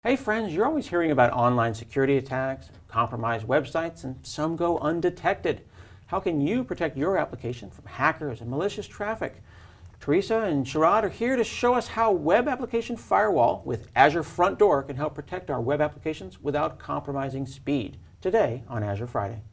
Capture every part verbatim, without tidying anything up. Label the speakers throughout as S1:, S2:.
S1: Hey friends, you're always hearing about online security attacks, compromised websites, and some go undetected. How can you protect your application from hackers and malicious traffic? Teresa and Sharad are here to show us how Web Application Firewall with Azure Front Door can help protect our web applications without compromising speed. Today on Azure Friday.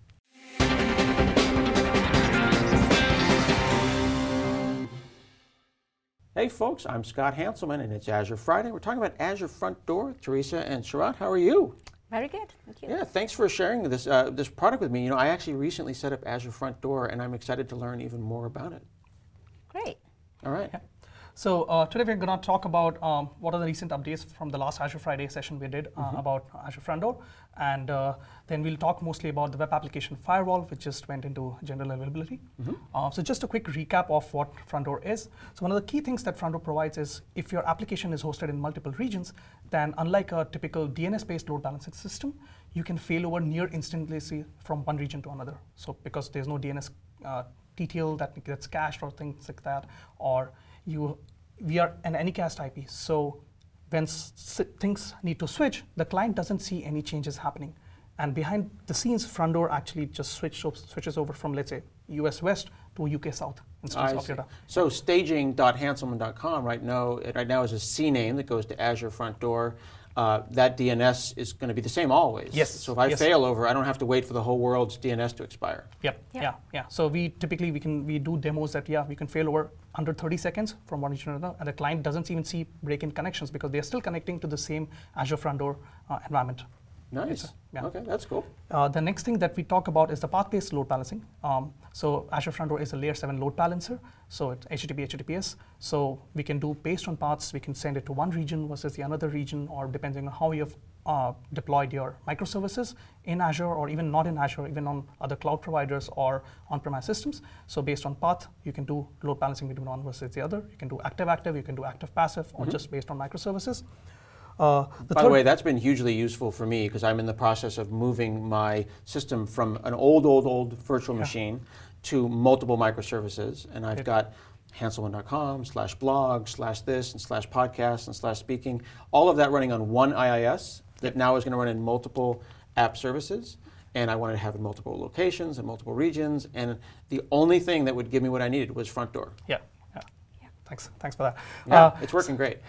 S1: Hey folks, I'm Scott Hanselman and it's Azure Friday. We're talking about Azure Front Door. Teresa and Sharad, how are you?
S2: Very good, thank you.
S1: Yeah, thanks for sharing this uh, this product with me. You know, I actually recently set up Azure Front Door and I'm excited to learn even more about it.
S2: Great.
S1: All right.
S3: Yeah. So uh, today we're going to talk about um, what are the recent updates from the last Azure Friday session we did uh, mm-hmm. about Azure Front Door, and uh, then we'll talk mostly about the Web Application Firewall, which just went into general availability. Mm-hmm. uh, so just a quick recap of what Front Door is. So one of the key things that Front Door provides is if your application is hosted in multiple regions, then unlike a typical D N S-based load balancing system, you can fail over near instantaneously from one region to another. So because there's no D N S uh, T T L that gets cached or things like that, or you, we are an Anycast I P, so when s things need to switch, the client doesn't see any changes happening. And behind the scenes, Front Door actually just switch, switches over from, let's say, U S West to U K South instance of your data.
S1: So staging dot hanselman dot com right now, right now is a C name that goes to Azure Front Door. Uh, that D N S is going to be the same always.
S3: Yes.
S1: So if I
S3: yes.
S1: fail over, I don't have to wait for the whole world's D N S to expire.
S3: Yep.
S2: Yeah.
S3: Yeah. Yeah. So we typically we can we do demos that yeah we can fail over under thirty seconds from one region to another, and the client doesn't even see break-in connections because they are still connecting to the same Azure Front Door uh, environment.
S1: Nice.
S3: A, yeah.
S1: Okay, that's cool.
S3: Uh, the next thing that we talk about is the path-based load balancing. Um, so Azure Front Door is a layer seven load balancer. So it's H T T P, H T T P S. So we can do based on paths, we can send it to one region versus the another region, or depending on how you've uh, deployed your microservices in Azure, or even not in Azure, even on other cloud providers or on-premise systems. So based on path, you can do load balancing between one versus the other. You can do active-active, you can do active-passive, mm-hmm. or just based on microservices.
S1: Uh, the By the way, that's been hugely useful for me because I'm in the process of moving my system from an old, old, old virtual yeah. machine to multiple microservices, and I've got hanselman dot com slash blog slash this and slash podcast and slash speaking, all of that running on one I I S that now is going to run in multiple app services, and I wanted to have in multiple locations and multiple regions, and the only thing that would give me what I needed was Front Door.
S3: Yeah. Thanks, thanks for that.
S1: Yeah,
S3: uh,
S1: it's working great.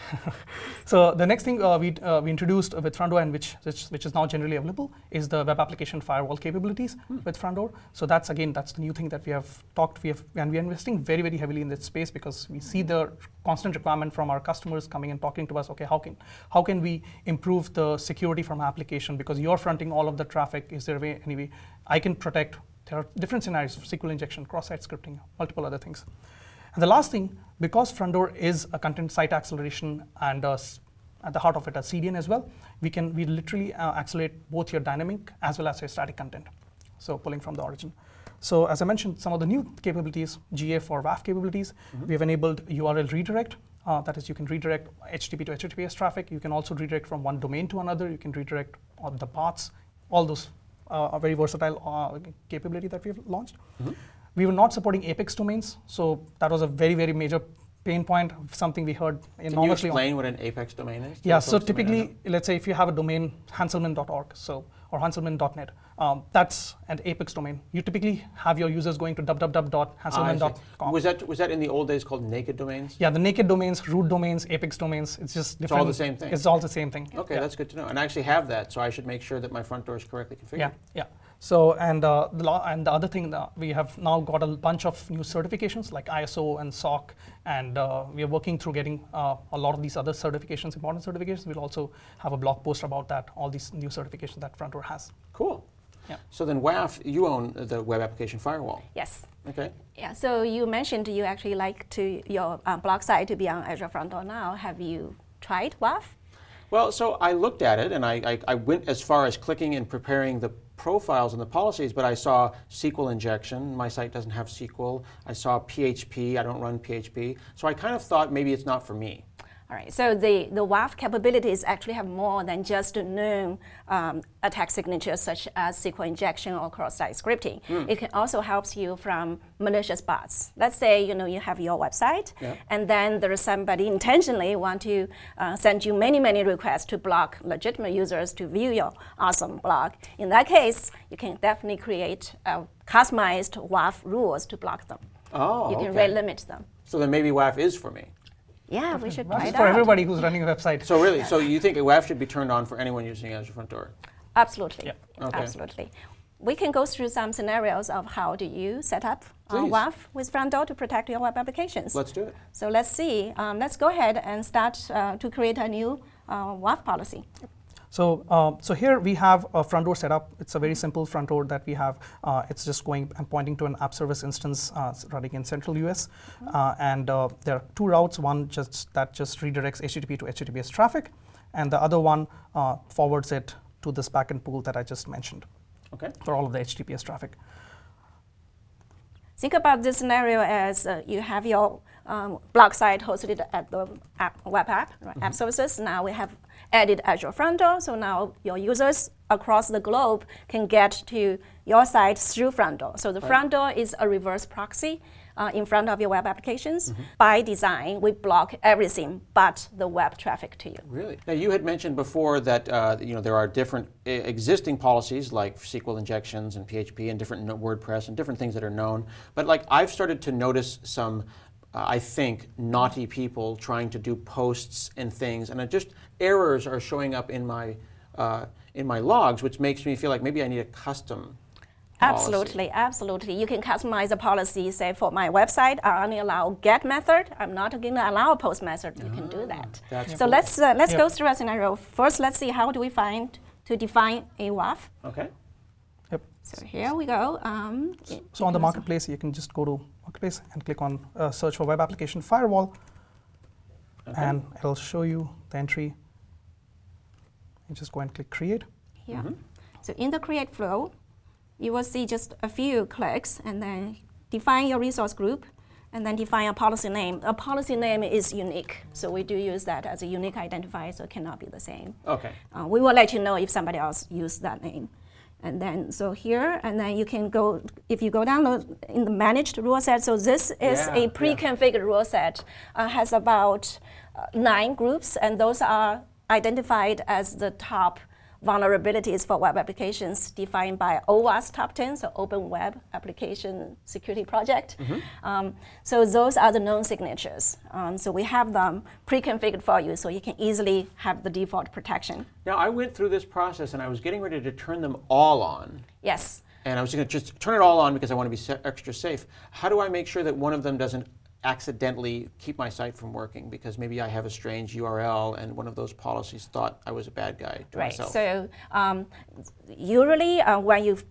S3: So the next thing uh, we, uh, we introduced with Front Door, and which, which which is now generally available, is the Web Application Firewall capabilities hmm. with Front Door. So that's again that's the new thing that we have talked. We have and we are investing very very heavily in this space because we see the constant requirement from our customers coming and talking to us. Okay, how can how can we improve the security from application because you're fronting all of the traffic? Is there a way any way I can protect? There are different scenarios: S Q L injection, cross-site scripting, multiple other things. And the last thing, because Front Door is a content site acceleration and uh, at the heart of it a C D N as well, we can we literally uh, accelerate both your dynamic as well as your static content. So pulling from the origin. So as I mentioned, some of the new capabilities, G A for W A F capabilities, mm-hmm. we have enabled U R L redirect. Uh, that is, you can redirect H T T P to H T T P S traffic. You can also redirect from one domain to another. You can redirect uh, the paths. All those uh, are very versatile uh, capability that we've launched. Mm-hmm. We were not supporting Apex domains, so that was a very, very major pain point, something we heard enormously.
S1: Can you explain on. what an Apex domain is?
S3: Yeah, so typically, let's say if you have a domain, hanselman dot org, so, or hanselman dot net, um, that's an Apex domain. You typically have your users going to w w w dot hanselman dot com.
S1: Was that, was that in the old days called naked domains?
S3: Yeah, the naked domains, root domains, Apex domains, it's just different.
S1: It's all the same thing?
S3: It's all the same thing.
S1: Okay,
S3: yeah.
S1: that's good to know. And I actually have that, so I should make sure that my Front Door is correctly configured.
S3: Yeah, yeah. So, and, uh, the law, and the other thing, that we have now got a bunch of new certifications like I S O and S O C, and uh, we are working through getting uh, a lot of these other certifications, important certifications. We'll also have a blog post about that, all these new certifications that Front Door has.
S1: Cool.
S3: Yeah.
S1: So then W A F, you own the Web Application Firewall.
S2: Yes.
S1: Okay.
S2: Yeah, so you mentioned you actually like to your uh, blog site to be on Azure Front Door now. Have you tried W A F?
S1: Well, so I looked at it and I, I, I went as far as clicking and preparing the profiles and the policies, but I saw S Q L injection. My site doesn't have S Q L. I saw P H P. I don't run P H P. So I kind of thought maybe it's not for me.
S2: All right, so the, the W A F capabilities actually have more than just known um, attack signatures such as S Q L injection or cross-site scripting. Mm. It can also help you from malicious bots. Let's say you know you have your website,
S1: yeah.
S2: and then there is somebody intentionally want to uh, send you many, many requests to block legitimate users to view your awesome blog. In that case, you can definitely create uh, customized W A F rules to block them.
S1: Oh,
S2: you can
S1: okay.
S2: rate limit them.
S1: So then maybe W A F is for me.
S2: Yeah, we should
S3: W A F
S2: try
S3: is
S2: it
S3: for
S2: out.
S3: everybody who's running a website.
S1: So really, so you think W A F should be turned on for anyone using Azure Front Door?
S2: Absolutely.
S3: Yeah.
S1: Okay.
S2: Absolutely. We can go through some scenarios of how do you set up uh,
S1: Please.
S2: W A F with Front Door to protect your web applications.
S1: Let's do it.
S2: So let's see. Um, let's go ahead and start uh, to create a new uh, W A F policy.
S3: So, uh, so here we have a front door setup. It's a very simple front door that we have. Uh, it's just going and pointing to an app service instance uh, running in central U S. Mm-hmm. uh, and uh, there are two routes. One just that just redirects H T T P to H T T P S traffic, and the other one uh, forwards it to this backend pool that I just mentioned.
S1: Okay.
S3: For all of the H T T P S traffic.
S2: Think about this scenario as uh, you have your um, blog site hosted at the app, web app, right? Mm-hmm. App services. Now we have added Azure Front Door, so now your users across the globe can get to your site through Front Door. So the
S1: right.
S2: Front Door is a reverse proxy uh, in front of your web applications.
S1: Mm-hmm.
S2: By design, we block everything but the web traffic to you.
S1: Really? Now you had mentioned before that uh, you know there are different uh, existing policies like S Q L injections and P H P and different no- WordPress and different things that are known. But like I've started to notice some. Uh, I think naughty people trying to do posts and things, and it just errors are showing up in my uh, in my logs, which makes me feel like maybe I need a custom policy.
S2: Absolutely, absolutely. You can customize a policy. Say for my website, I only allow get method. I'm not going to allow post method. You ah, can do that.
S1: That's
S2: so
S1: cool.
S2: let's uh, let's
S3: yep.
S2: go through a scenario. First, let's see how do we find to define a W A F.
S1: Okay.
S3: Yep.
S2: So here we go. Um,
S3: so, so on the marketplace, you can just go to marketplace and click on uh, search for web application firewall, okay. and it'll show you the entry. You just go and click create.
S2: Yeah.
S1: Mm-hmm.
S2: So in the create flow, you will see just a few clicks, and then define your resource group, and then define a policy name. A policy name is unique, so we do use that as a unique identifier, so it cannot be the same.
S1: Okay.
S2: Uh, we will let you know if somebody else used that name. And then, so here, and then you can go, if you go down in the managed rule set, so this is
S1: yeah,
S2: a pre-configured yeah. rule set, uh, has about uh, nine groups, and those are identified as the top vulnerabilities for web applications defined by O W A S Top ten, so Open Web Application Security Project. Mm-hmm. Um, so those are the known signatures. Um, so we have them pre-configured for you, so you can easily have the default protection.
S1: Now I went through this process and I was getting ready to turn them all on.
S2: Yes.
S1: And I was going to just turn it all on because I want to be se- extra safe. How do I make sure that one of them doesn't accidentally keep my site from working because maybe I have a strange U R L and one of those policies thought I was a bad guy to
S2: right.
S1: myself?
S2: So um, usually uh, when you've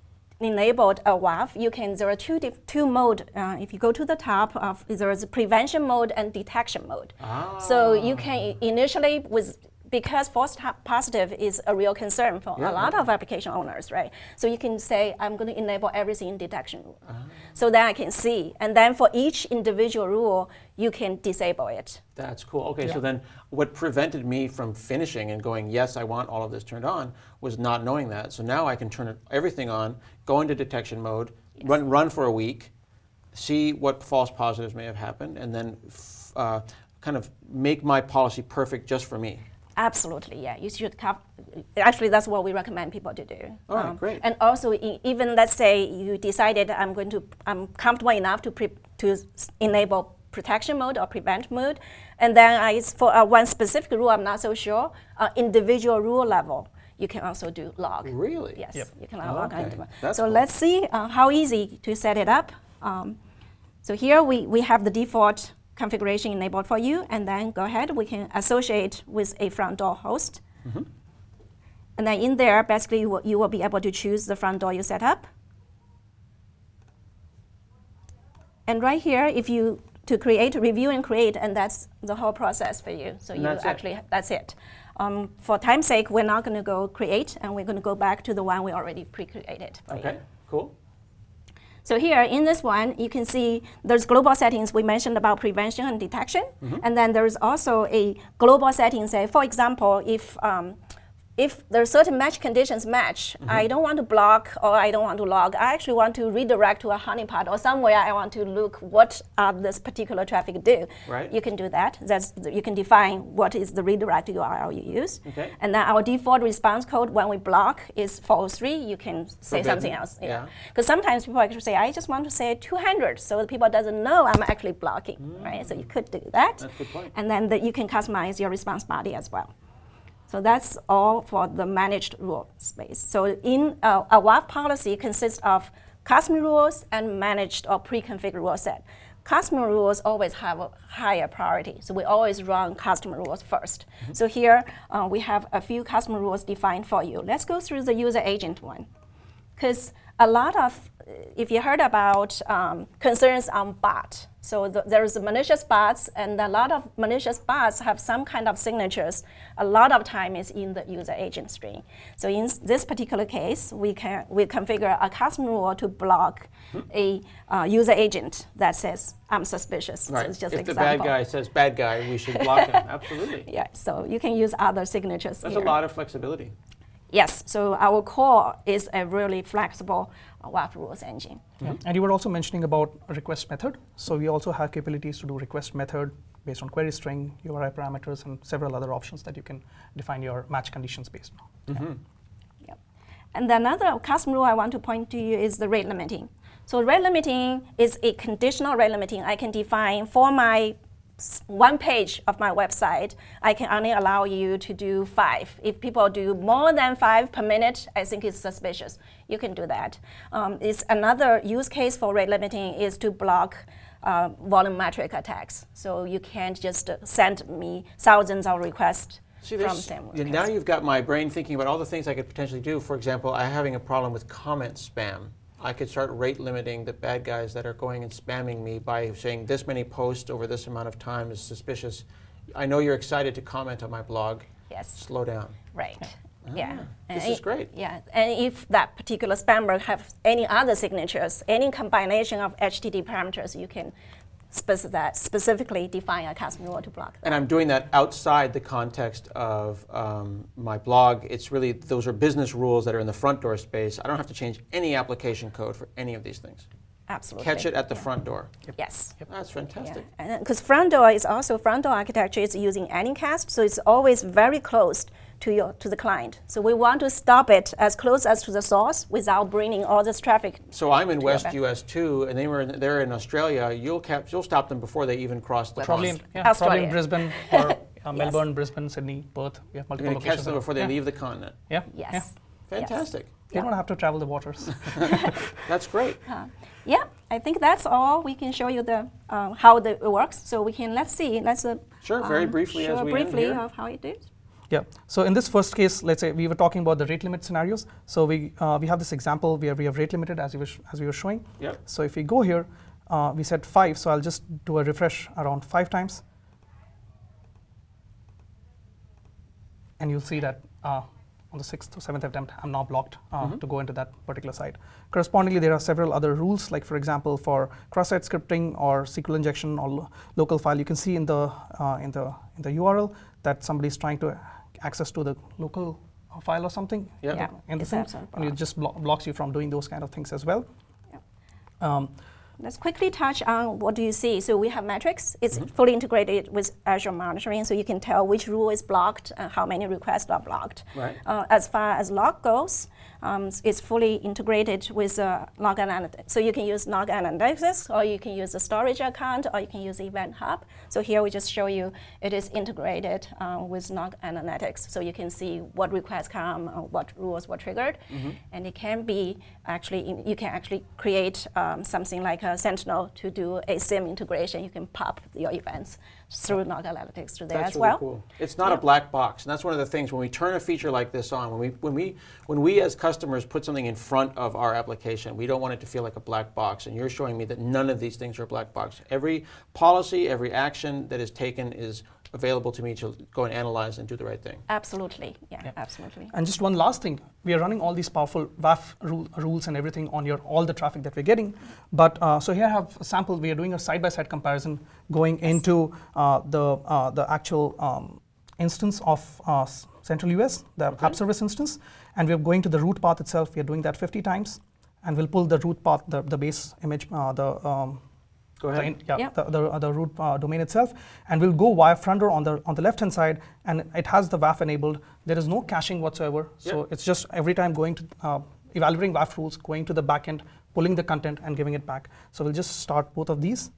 S2: enabled a W A F, you can, there are two, dif- two mode. Uh, if you go to the top, of, there is a prevention mode and detection mode.
S1: Ah.
S2: So you can initially, with because false positive is a real concern for
S1: yeah,
S2: a lot
S1: yeah.
S2: of application owners, right? So you can say, I'm going to enable everything in detection rule.
S1: Ah.
S2: So then I can see. And then for each individual rule, you can disable it.
S1: That's cool. Okay,
S3: yeah.
S1: so then what prevented me from finishing and going, yes, I want all of this turned on, was not knowing that. So now I can turn it, everything on, go into detection mode, yes. run, run for a week, see what false positives may have happened, and then f- uh, kind of make my policy perfect just for me.
S2: Absolutely, yeah. You should have, actually, that's what we recommend people to do.
S1: All right, um, great.
S2: And also, e- even let's say you decided I'm going to, I'm comfortable enough to pre- to enable protection mode or prevent mode, and then I, for uh, one specific rule, I'm not so sure. Uh, individual rule level, you can also do log.
S1: Really?
S2: Yes,
S3: yep.
S2: you can
S1: oh,
S2: log
S1: okay.
S2: into it.
S1: That's
S2: so
S1: cool.
S2: let's see uh, how easy to set it up. Um, so here we, we have the default configuration enabled for you, and then go ahead, we can associate with a front door host. Mm-hmm. And then in there, basically you will, you will be able to choose the front door you set up. And right here, if you, to create, review and create, and that's the whole process for you. So
S1: and
S2: you
S1: that's
S2: actually,
S1: it.
S2: that's it. Um, for time's sake, we're not gonna go create, and we're gonna go back to the one we already pre-created for
S1: Okay,
S2: you.
S1: cool.
S2: So here in this one, you can see there's global settings we mentioned about prevention and detection. Mm-hmm. And then there's also a global setting, say, for example, if um, if there are certain match conditions match, mm-hmm. I don't want to block or I don't want to log. I actually want to redirect to a honeypot or somewhere I want to look what uh, this particular traffic do.
S1: Right. You
S2: can do that. That's you can define what is the redirect U R L you use.
S1: Okay.
S2: And then our default response code when we block is four oh three. You can say
S1: Forbidden.
S2: something else.
S1: Yeah.
S2: Because sometimes people actually say, I just want to say two hundred, so the people doesn't know I'm actually blocking, mm. right? So you could do that.
S1: That's a good point.
S2: And then the, you can customize your response body as well. So that's all for the managed rule space. So in uh, a W A F policy consists of custom rules and managed or pre-configured rule set. Custom rules always have a higher priority, so we always run custom rules first. Mm-hmm. So here uh, we have a few custom rules defined for you. Let's go through the user agent one, because a lot of, if you heard about um, concerns on bot, so the, there's malicious bots, and a lot of malicious bots have some kind of signatures. A lot of time is in the user agent string. So in this particular case, we can we configure a custom rule to block hmm. a uh, user agent that says I'm suspicious.
S1: Right.
S2: So it's just
S1: if
S2: example.
S1: the bad guy says bad guy, we should block him. Absolutely.
S2: Yeah. So you can use other signatures.
S1: That's
S2: here.
S1: a lot of flexibility.
S2: Yes, so our core is a really flexible uh, W A F rules engine.
S3: Yeah. And you were also mentioning about a request method. So we also have capabilities to do request method based on query string, U R I parameters, and several other options that you can define your match conditions based on.
S1: Mm-hmm.
S2: Yeah. Yep. And the another custom rule I want to point to you is the rate limiting. So rate limiting is a conditional rate limiting I can define for my one page of my website. I can only allow you to do five. If people do more than five per minute, I think it's suspicious. You can do that. Um, it's another use case for rate limiting is to block uh, volumetric attacks. So you can't just uh, send me thousands of requests
S1: See,
S2: from same
S1: yeah, now you've got my brain thinking about all the things I could potentially do. For example, I'm having a problem with comment spam. I could start rate limiting the bad guys that are going and spamming me by saying this many posts over this amount of time is suspicious. I know you're excited to comment on my blog.
S2: Yes.
S1: Slow down.
S2: Right.
S1: Ah,
S2: yeah.
S1: This
S2: and
S1: is great.
S2: Yeah. And if that particular spammer have any other signatures, any combination of H T T P parameters, you can spec- that specifically define a custom rule to block that.
S1: And I'm doing that outside the context of um, my blog. It's really, those are business rules that are in the front door space. I don't have to change any application code for any of these things.
S2: Absolutely.
S1: Catch it at the
S2: yeah.
S1: front door.
S2: Yep. Yes.
S1: Yep. That's fantastic.
S2: Because yeah. front door is also, front door architecture is using Anycast, so it's always very close to your to the client. So we want to stop it as close as to the source without bringing all this traffic.
S1: So I'm in West U S too, and they were in, they're in Australia. You'll cap, you'll stop them before they even cross the
S3: Probably
S1: pond.
S3: in, yeah, probably
S2: Australia.
S3: in Brisbane or uh, Melbourne,
S2: Yes.
S3: Brisbane, Sydney, Perth. We have multiple
S1: You're going to catch
S3: locations.
S1: them before they
S3: yeah.
S1: leave the continent.
S3: Yeah.
S2: Yes.
S3: Yeah.
S1: Fantastic.
S3: You
S2: Yeah.
S3: don't have to travel the waters.
S1: That's great.
S2: Uh, yeah, I think that's all. We can show you the uh, how the, it works. So we can let's see. Let's uh,
S1: Sure. Very
S2: um,
S1: briefly
S2: show
S1: as we
S2: briefly
S1: end here.
S2: of how it is.
S3: Yeah. So in this first case, let's say we were talking about the rate limit scenarios. So we uh, we have this example where we have rate limited as we were, as we were showing.
S1: Yep.
S3: So if we go here, uh, we said five. So I'll just do a refresh around five times, and you'll see that uh, on the sixth or seventh attempt, I'm now blocked uh, mm-hmm. to go into that particular site. Correspondingly, there are several other rules, like for example, for cross-site scripting or S Q L injection or lo- local file. You can see in the uh, in the in the U R L that somebody is trying to access to the local file or something.
S1: Yep.
S2: Yeah,
S3: in the
S2: it's
S3: thing,
S2: absolutely
S3: and it just blo- blocks you from doing those kind of things as well.
S2: Yeah.
S3: Um,
S2: Let's quickly touch on what do you see. So we have metrics. It's
S1: Mm-hmm.
S2: fully integrated with Azure Monitoring, so you can tell which rule is blocked and how many requests are blocked.
S1: Right.
S2: Uh, as far as log goes, um, it's fully integrated with uh, log analytics. So you can use log analytics, or you can use the storage account, or you can use Event Hub. So here we just show you it is integrated uh, with log analytics, so you can see what requests come, uh, what rules were triggered,
S1: Mm-hmm.
S2: and it can be actually you can actually create um, something like a Sentinel to do a SIEM integration. You can pop your events through log analytics through there
S1: That's
S2: as
S1: really
S2: well.
S1: cool. It's not a
S2: Yeah.
S1: black box, and that's one of the things when we turn a feature like this on. When we when we when we as customers put something in front of our application, we don't want it to feel like a black box. And you're showing me that none of these things are a black box. Every policy, every action that is taken is available to me to go and analyze and do the right thing.
S2: Absolutely, yeah,
S3: Yeah.
S2: absolutely.
S3: And just one last thing, we are running all these powerful W A F rule, rules and everything on your all the traffic that we're getting. But uh, so here I have a sample. We are doing a side-by-side comparison going
S2: Yes.
S3: into uh, the uh, the actual um, instance of uh, s- Central U S, the
S1: Okay.
S3: app service instance, and we're going to the root path itself. We are doing that fifty times, and we'll pull the root path, the, the base image, uh, the um,
S1: Go
S3: the
S1: ahead.
S3: in- yeah,
S2: Yeah.
S3: the, the, uh, the root uh, domain itself, and we'll go via front door on the on the left hand side, and it has the W A F enabled. There is no caching whatsoever, so
S1: Yep.
S3: it's just every time going to uh, evaluating W A F rules, going to the backend, pulling the content, and giving it back. So we'll just start both of these,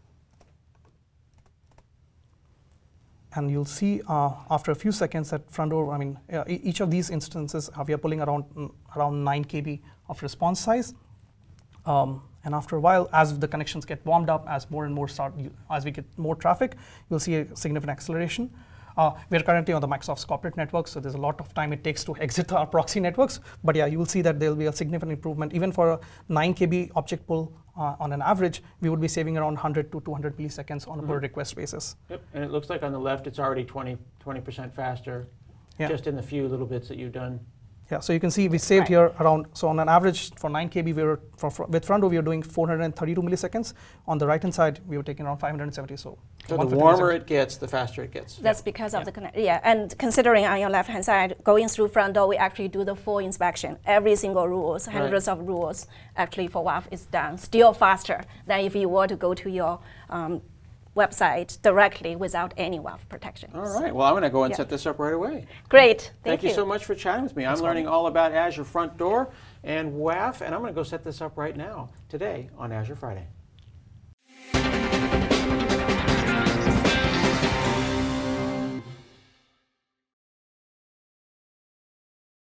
S3: and you'll see uh, after a few seconds that front door. I mean, uh, e- each of these instances uh, we are pulling around mm, around nine K B of response size. Um, and after a while, as the connections get warmed up, as more and more start, as we get more traffic, you'll see a significant acceleration. Uh, we're currently on the Microsoft's corporate network, so there's a lot of time it takes to exit our proxy networks. But yeah, you will see that there'll be a significant improvement. Even for a nine K B object pull uh, on an average, we would be saving around one hundred to two hundred milliseconds on a per request basis.
S1: Yep. And it looks like on the left it's already twenty percent faster,
S3: Yeah.
S1: just in the few little bits that you've done.
S3: Yeah, so you can see we saved
S2: Right.
S3: here around, so on an average for nine K B, we were, for, for, with front door, we were doing four hundred thirty-two milliseconds. On the right-hand side, we were taking around five hundred seventy, so.
S1: So the
S3: one hundred fifty
S1: warmer
S3: milliseconds.
S1: it gets, the faster it gets.
S2: That's because of
S3: Yeah.
S2: the connect. Yeah, and considering on your left-hand side, going through front door, we actually do the full inspection. Every single rules, hundreds of rules, actually for W A F is done still faster than if you were to go to your um, website directly without any W A F protection.
S1: All right. Well, I'm going to go and
S2: Yeah.
S1: set this up right away.
S2: Great, thank,
S1: Thank you so much for chatting with me. I'm learning all about Azure Front Door and W A F, and I'm going to go set this up right now, today on Azure Friday.